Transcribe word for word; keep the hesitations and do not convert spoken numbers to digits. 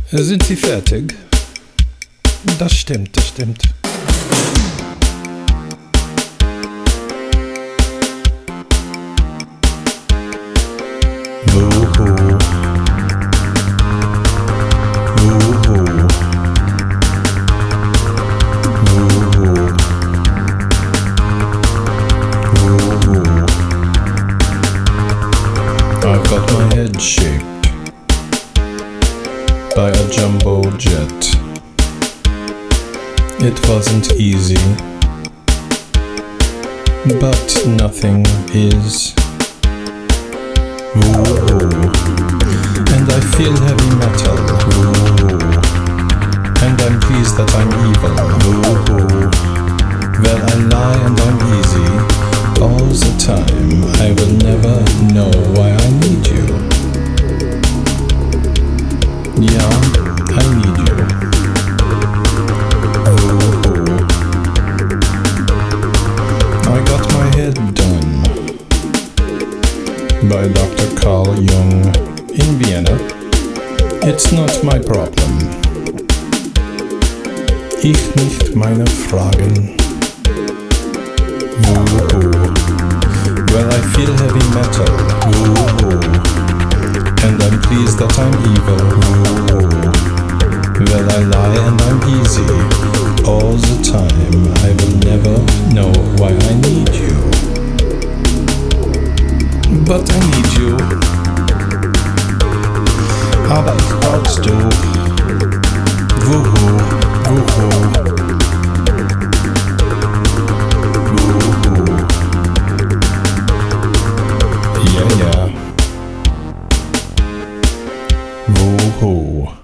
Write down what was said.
Sind Sie fertig? Das stimmt, das stimmt. Wuhu. Wuhu. Wuhu. Wuhu. I've got my head shaped by a jumbo jet. It wasn't easy, but nothing is. Woo-hoo. And I feel heavy metal. Woo-hoo. And I'm pleased that I'm evil. Woo-hoo. Well, I lie and I'm easy all the time. I will never know why I need you. Yeah, I need you. Woo-hoo. I got my head done by Doctor Carl Jung in Vienna. It's not my problem. Ich nicht meine Fragen. Woo-hoo. Well, I feel heavy metal. Woo-hoo. And I'm pleased that I'm evil. Woo-hoo. Well, I lie and I'm easy all the time. I will never know why I need you. But I need you. Aber ich brauchst du. Wuhu, wuhu. Wuhu. Yeah, yeah. Wuhu.